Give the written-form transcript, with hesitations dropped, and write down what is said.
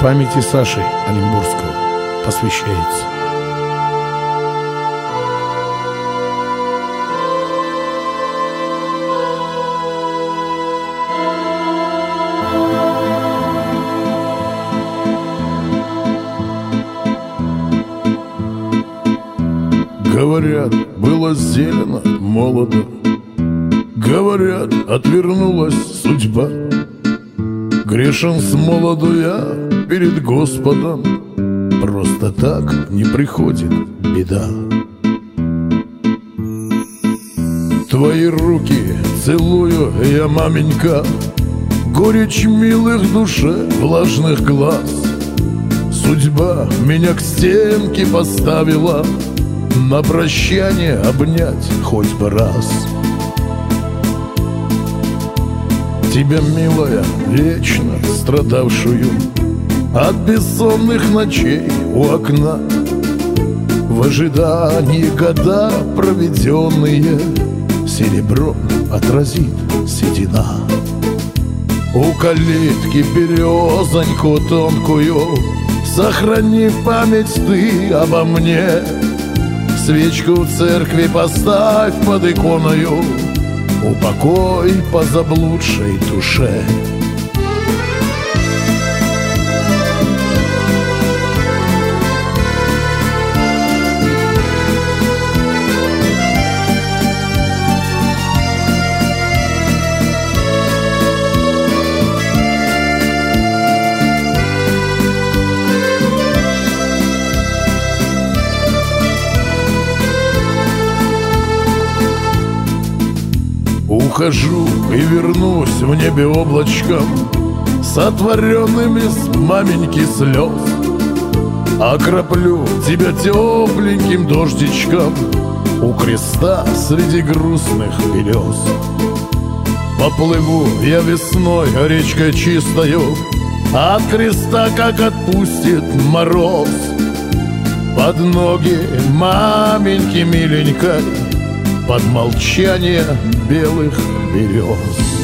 памяти Саши Оренбургского посвящается. Говорят, было зелено, молодо. Говорят, отвернулась судьба. Грешен с молоду я перед Господом. Просто так не приходит беда. Твои руки целую я, маменька, горечь милых душе влажных глаз. Судьба меня к стенке поставила, на прощание обнять хоть бы раз. Тебя, милая, вечно страдавшую от бессонных ночей у окна, в ожидании года проведенные серебром отразит седина. У калитки березоньку тонкую сохрани память ты обо мне. Свечку в церкви поставь под иконою, упокой по заблудшей душе. Ухожу и вернусь в небе облачком, сотворенным из маменьки слез. Окроплю тебя тепленьким дождичком у креста среди грустных берез. Поплыву я весной речкой чистою от креста, как отпустит мороз. Под ноги маменьки миленькой, под молчание белых берез.